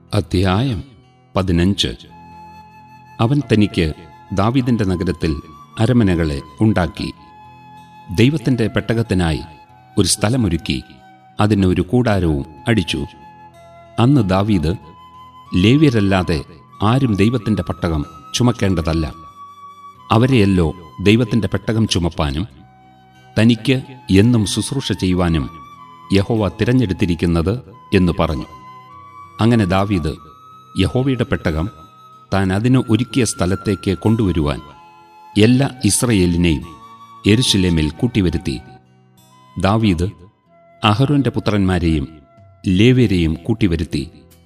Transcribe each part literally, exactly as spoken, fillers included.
അധ്യായം പതിനഞ്ച്. അവൻ തനിക്ക് ദാവീദിന്റെ നഗരത്തിൽ അരമനകളെ ഉണ്ടാക്കി. ദൈവത്തിന്റെ പെട്ടകത്തിനായി ഒരു സ്ഥലമൊരുക്കി അതിന് ഒരു കൂടാരവും അടിച്ചു. അന്ന് ദാവീദ്, ലേവ്യരല്ലാതെ ആരും ദൈവത്തിന്റെ പെട്ടകം ചുമക്കേണ്ടതല്ല, അവരെയല്ലോ ദൈവത്തിന്റെ പെട്ടകം ചുമപ്പാനും തനിക്ക് എന്നും ശുശ്രൂഷ ചെയ്യുവാനും യഹോവ തിരഞ്ഞെടുത്തിരിക്കുന്നത് എന്ന് പറഞ്ഞു. അങ്ങനെ ദാവീദ് യഹോവയുടെ പെട്ടകം താൻ അതിന് ഒരുക്കിയ സ്ഥലത്തേക്ക് കൊണ്ടുവരുവാൻ എല്ലാ ഇസ്രയേലിനെയും യെരൂശലേമിൽ കൂട്ടിവരുത്തി. ദാവീദ് അഹരോന്റെ പുത്രന്മാരെയും ലേവ്യരെയും കൂട്ടിവരുത്തി.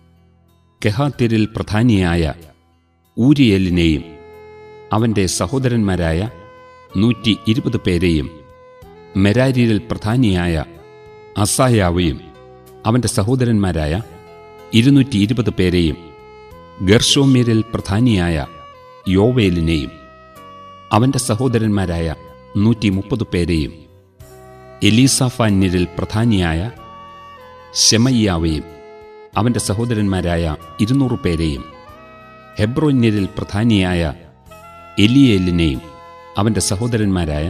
കെഹാത്യരിൽ പ്രധാനിയായ ഊരിയേലിനെയും അവന്റെ സഹോദരന്മാരായ നൂറ്റി ഇരുപത് പേരെയും, മെരാര്യരിൽ പ്രധാനിയായ അസായാവെയും അവന്റെ സഹോദരന്മാരായ ഇരുന്നൂറ്റി ഇരുപത് പേരെയും, ഗെർശോമ്യരിൽ പ്രധാനിയായ യോവേലിനെയും അവന്റെ സഹോദരന്മാരായ നൂറ്റി മുപ്പത് പേരെയും, എലീസാഫാന്യരിൽ പ്രധാനിയായ ശെമയ്യാവെയും അവന്റെ സഹോദരന്മാരായ ഇരുന്നൂറ് പേരെയും, ഹെബ്രോന്യരിൽ പ്രധാനിയായ എലിയേലിനെയും അവന്റെ സഹോദരന്മാരായ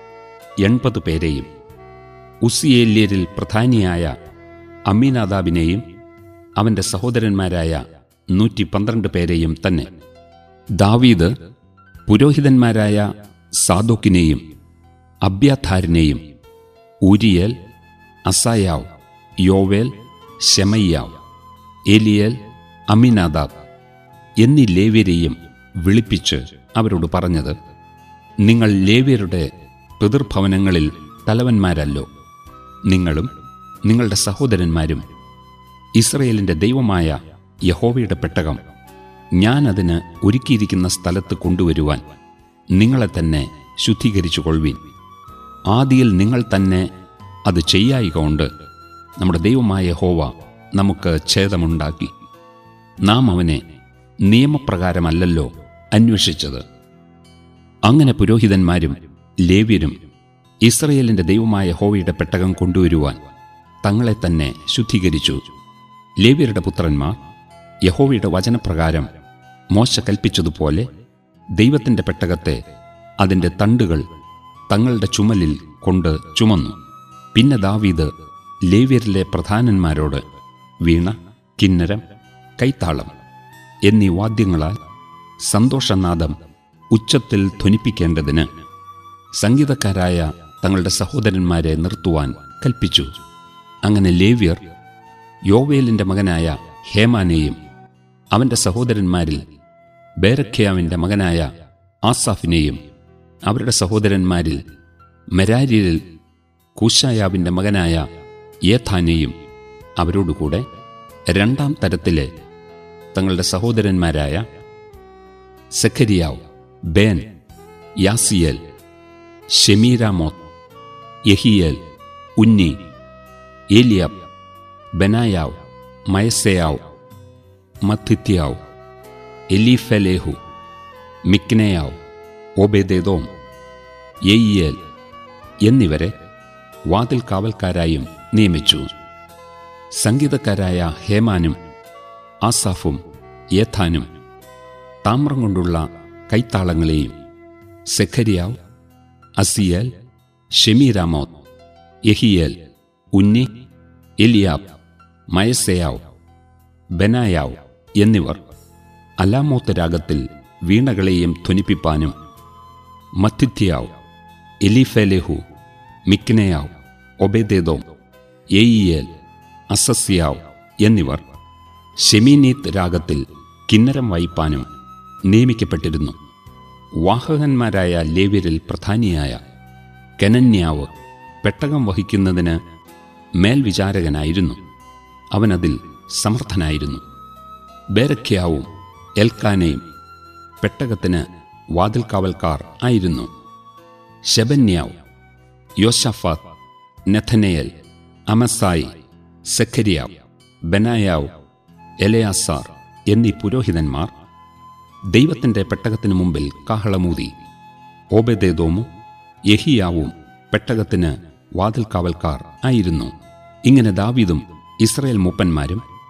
എൺപത് പേരെയും, ഉസിയേല്യരിൽ പ്രധാനിയായ അമ്മീനാദാബിനെയും അവന്റെ സഹോദരന്മാരായ നൂറ്റി പന്ത്രണ്ട് പേരെയും തന്നെ. ദാവീദ് പുരോഹിതന്മാരായ സാദോക്കിനെയും അബ്യാഥാരിനെയും, ഊരിയേൽ, അസായാവ്, യോവേൽ, ശെമയ്യാവ്, ഏലിയേൽ, അമ്മീനാദാബ് എന്നീ ലേവ്യരെയും വിളിപ്പിച്ച് അവരോട് പറഞ്ഞത്, നിങ്ങൾ ലേവ്യരുടെ പിതൃഭവനങ്ങളിൽ തലവന്മാരല്ലോ. നിങ്ങളും നിങ്ങളുടെ സഹോദരന്മാരും ഇസ്രയേലിന്റെ ദൈവമായ യഹോവയുടെ പെട്ടകം ഞാൻ അതിന് ഒരുക്കിയിരിക്കുന്ന സ്ഥലത്ത് കൊണ്ടുവരുവാൻ നിങ്ങളെ തന്നെ ശുദ്ധീകരിച്ചു കൊള്ളുവിൻ. ആദിയിൽ നിങ്ങൾ തന്നെ അത് ചെയ്യായികൊണ്ട് നമ്മുടെ ദൈവമായ യഹോവ നമുക്ക് ഛേദമുണ്ടാക്കി. നാം അവനെ നിയമപ്രകാരമല്ലല്ലോ അന്വേഷിച്ചത്. അങ്ങനെ പുരോഹിതന്മാരും ലേവ്യരും ഇസ്രയേലിന്റെ ദൈവമായ യഹോവയുടെ പെട്ടകം കൊണ്ടുവരുവാൻ തങ്ങളെ തന്നെ ശുദ്ധീകരിച്ചു. ലേവ്യരുടെ പുത്രന്മാർ യഹോവയുടെ വചനപ്രകാരം മോശെ കൽപ്പിച്ചതുപോലെ ദൈവത്തിന്റെ പെട്ടകത്തെ അതിന്റെ തണ്ടുകൾ തങ്ങളുടെ ചുമലിൽ കൊണ്ട് ചുമന്നു. പിന്നെ ദാവീദ് ലേവ്യരിലെ പ്രധാനന്മാരോട് വീണ, കിന്നരം, കൈത്താളം എന്നീ വാദ്യങ്ങളാൽ സന്തോഷനാദം ഉച്ചത്തിൽ ധ്വനിപ്പിക്കേണ്ടതിന് സംഗീതക്കാരായ തങ്ങളുടെ സഹോദരന്മാരെ നിർത്തുവാൻ കൽപ്പിച്ചു. അങ്ങനെ ലേവ്യർ യോവേലിന്റെ മകനായ ഹേമാനെയും അവന്റെ സഹോദരന്മാരിൽ ബേരഖ്യാവിന്റെ മകനായ ആസാഫിനെയും അവരുടെ സഹോദരന്മാരിൽ മെരാര്യരിൽ കൂശായാവിന്റെ മകനായ യേഥാനെയും അവരോടുകൂടെ രണ്ടാം തരത്തിലെ തങ്ങളുടെ സഹോദരന്മാരായ സെഖര്യാവ്, ബേൻ, യാസിയേൽ, ശെമീരാമോത്ത്, യെഹിയേൽ, ഉന്നി, ഏലിയാബ്, ബെനായാവ്, മയസേയാവ്, മത്തിത്യാവ്, എലീഫലേഹു, മിക്നയാവ്, ഓബേദേദോം, യെയിയേൽ എന്നിവരെ വാതിൽ കാവൽക്കാരായും നിയമിച്ചു. സംഗീതക്കാരായ ഹേമാനും ആസാഫും യേഥാനും താമ്രം കൊണ്ടുള്ള കൈത്താളങ്ങളെയും, സെഖര്യാവ്, അസിയേൽ, ശെമീരാമോത്ത്, യെഹിയേൽ, ഉന്നി, എലിയാബ്, മയസേയാവ്, ബെനായാവ് എന്നിവർ അലാമോത്ത് രാഗത്തിൽ വീണകളെയും ധ്വനിപ്പിപ്പാനും, മത്തിത്യാവ്, എലീഫലേഹു, മിക്നയാവ്, ഒബേദേദോം, യെയിയേൽ, അസസ്യാവ് എന്നിവർ ശെമീനീത്ത് രാഗത്തിൽ കിന്നരം വായിപ്പാനും നിയമിക്കപ്പെട്ടിരുന്നു. വാഹകന്മാരായ ലേവ്യരിൽ പ്രധാനിയായ കെനന്യാവ് പെട്ടകം വഹിക്കുന്നതിന് മേൽവിചാരകനായിരുന്നു. അവനതിൽ സമർത്ഥനായിരുന്നു. ബേരഖ്യാവും എൽക്കാനയും പെട്ടകത്തിന് വാതിൽക്കാവൽക്കാർ ആയിരുന്നു. ശെബന്യാവ്, യോശാഫാത്ത്, നെഥനയേൽ, അമസായി, സെഖര്യാവ്, ബെനായാവ്, എലെയാസാർ എന്നീ പുരോഹിതന്മാർ ദൈവത്തിന്റെ പെട്ടകത്തിനു മുമ്പിൽ കാഹളമൂതി. ഓബേദേദോമും യെഹിയാവും പെട്ടകത്തിന് വാതിൽക്കാവൽക്കാർ ആയിരുന്നു. ഇങ്ങനെ ദാവീദും ഇസ്രായേൽ മൂപ്പന്മാരും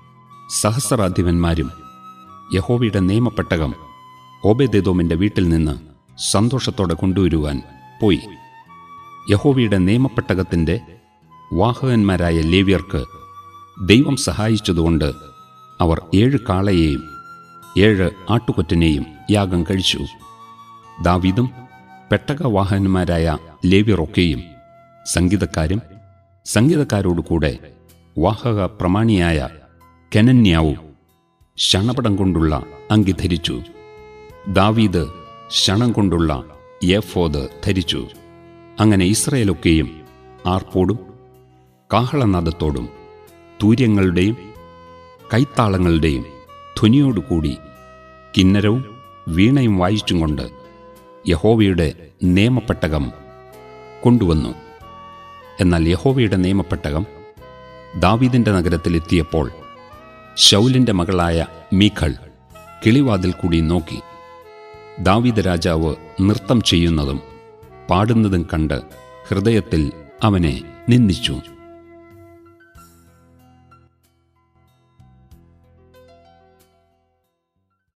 സഹസ്രാധിപന്മാരും യഹോവയുടെ നിയമപ്പെട്ടകം ഓബേദെദോമിൻ്റെ വീട്ടിൽ നിന്ന് സന്തോഷത്തോടെ കൊണ്ടുവരുവാൻ പോയി. യഹോവയുടെ നിയമപ്പെട്ടകത്തിൻ്റെ വാഹകന്മാരായ ലേവ്യർക്ക് ദൈവം സഹായിച്ചതുകൊണ്ട് അവർ ഏഴ് കാളയെയും ഏഴ് ആട്ടുകൊറ്റനെയും യാഗം കഴിച്ചു. ദാവീദും പെട്ടകവാഹകന്മാരായ ലേവ്യരൊക്കെയും സംഗീതക്കാരും സംഗീതക്കാരോടുകൂടെ വാഹക പ്രമാണിയായ കെനന്യാവും ശണപടം കൊണ്ടുള്ള അങ്കി ധരിച്ചു. ദാവീദ് ശണം കൊണ്ടുള്ള ഏഫോദ് ധരിച്ചു. അങ്ങനെ ഇസ്രായേലൊക്കെയും ആർപ്പോടും കാഹളനാദത്തോടും തൂര്യങ്ങളുടെയും കൈത്താളങ്ങളുടെയും ധ്വനിയോടുകൂടി കിന്നരവും വീണയും വായിച്ചും കൊണ്ട് യഹോവയുടെ നിയമപ്പെട്ടകം കൊണ്ടുവന്നു. എന്നാൽ യഹോവയുടെ നിയമപ്പെട്ടകം ദാവീദിന്റെ നഗരത്തിലെത്തിയപ്പോൾ ശൗലിന്റെ മകളായ മീഖൾ കിളിവാതിൽ കൂടി നോക്കി. ദാവീദ് രാജാവ് നൃത്തം ചെയ്യുന്നതും പാടുന്നതും കണ്ട് ഹൃദയത്തിൽ അവനെ നിന്ദിച്ചു.